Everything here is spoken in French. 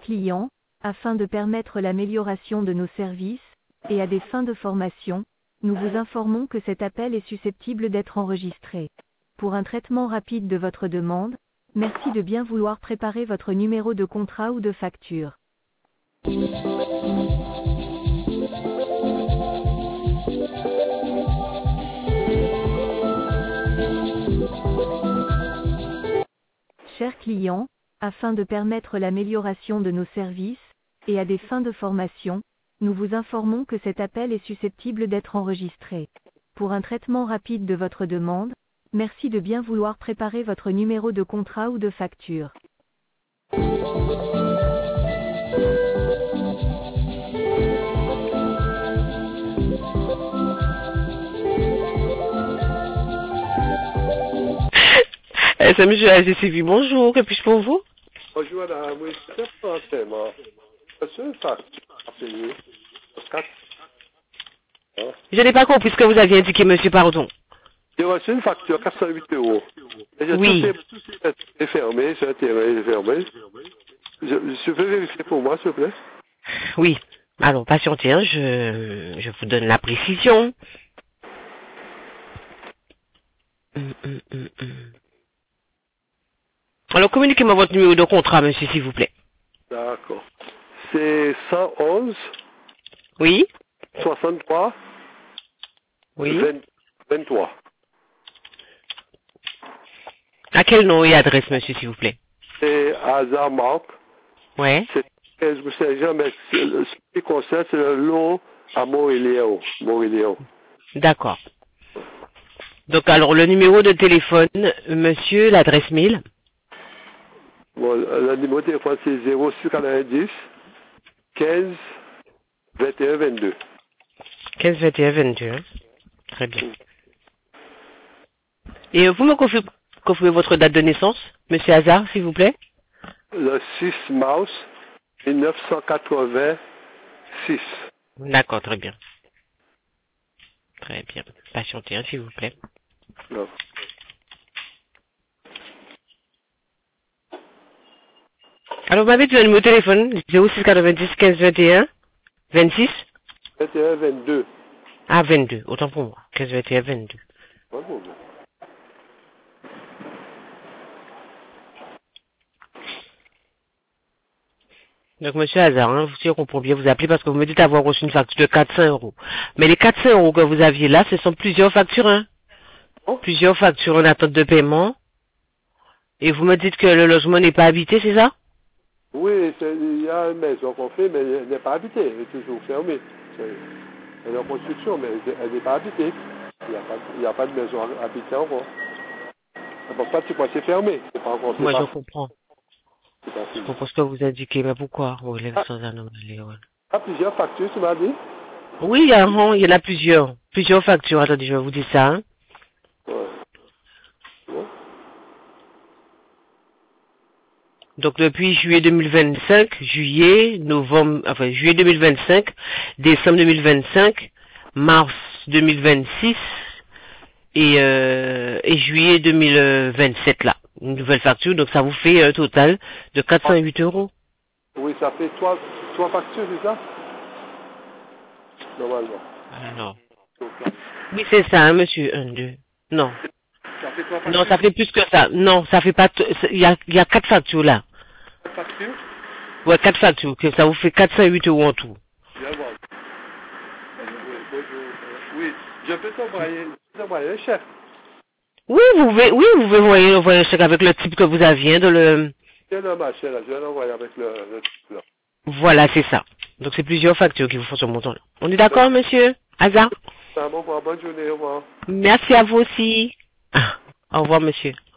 client, afin de permettre l'amélioration de nos services, et à des fins de formation, nous vous informons que cet appel est susceptible d'être enregistré. Pour un traitement rapide de votre demande, merci de bien vouloir préparer votre numéro de contrat ou de facture. Chers clients, afin de permettre l'amélioration de nos services, et à des fins de formation, nous vous informons que cet appel est susceptible d'être enregistré. Pour un traitement rapide de votre demande, merci de bien vouloir préparer votre numéro de contrat ou de facture. C'est monsieur AGCV, bonjour, que puis-je pour vous? Bonjour madame, oui, c'est forcément. C'est une facture à payer. Je n'ai pas compris ce que vous aviez indiqué, monsieur, pardon. J'ai reçu une facture 408 €. Et Oui. C'est fermé, c'est un terrain est fermé. Je veux vérifier pour moi, s'il vous plaît. Oui. Alors, patientez, hein, je vous donne la précision. Alors, communiquez-moi votre numéro de contrat, monsieur, s'il vous plaît. D'accord. C'est 111 Oui. 63 Oui. 23. À quel nom et adresse, monsieur, s'il vous plaît? C'est Hazard Marc. Ouais. C'est 15 rue Saint-Jean, mais ce qui concerne, c'est le lot à Montréléon. D'accord. Donc, alors, le numéro de téléphone, monsieur, l'adresse mail. Bon, le numéro de téléphone, c'est 0690 15 21 22. 15 21 22. Hein. Très bien. Et vous me confirmez votre date de naissance, monsieur Hazard, s'il vous plaît? Le 6 mars 1986. D'accord, très bien. Très bien. Patientez, hein, s'il vous plaît. Non. Alors, vous m'avez dit le numéro de téléphone, 0690 15 21 26? 21 22. Ah, 22, autant pour moi. 15 21 22. Pas bon, bon. Donc, monsieur Hazard, hein, si je comprends bien, vous appelez parce que vous me dites avoir reçu une facture de 400 €. Mais les 400 € que vous aviez là, ce sont plusieurs factures, hein. Oh. Plusieurs factures en attente de paiement. Et vous me dites que le logement n'est pas habité, c'est ça? Oui, il y a une maison qu'on fait, mais elle n'est pas habitée. Elle est toujours fermée. Elle est en construction, mais elle n'est pas habitée. Il n'y a pas de maison habitée encore. C'est pour ça que tu crois que c'est fermé. C'est pas encore. Moi, Pas, je comprends. c'est pas Je fini. comprends ce que vous indiquez, mais pourquoi? Oui, les sans anomalie, ouais. Plusieurs factures, tu m'as dit? Oui, il y en a plusieurs. Plusieurs factures. Attendez, je vais vous dire ça, hein. Ouais. Ouais. Donc, depuis juillet 2025, juillet 2025, décembre 2025, mars 2026 et juillet 2027, là. Une nouvelle facture, donc ça vous fait un total de 408 €. Oui, ça fait trois factures, c'est ça? Normalement. Alors. Donc, Oui, c'est ça, hein, monsieur. 1, 2. Non. ça fait 3 factures. Non, ça fait plus que ça. Non, ça fait pas... Il y a 4 factures, là. 4 factures? Ouais, 4 factures, que ça vous fait 408 € en tout. Bien voir. Oui, je peux t'envoyer un chèque. Oui, vous pouvez envoyer un chèque avec le type que vous aviez de le... Tiens le machin là, je vais l'envoyer avec le type là. Voilà, c'est ça. Donc c'est plusieurs factures qui vous font ce montant-là. On est d'accord, monsieur Hazard? Bonne journée, au revoir. Merci à vous aussi. Au revoir, monsieur.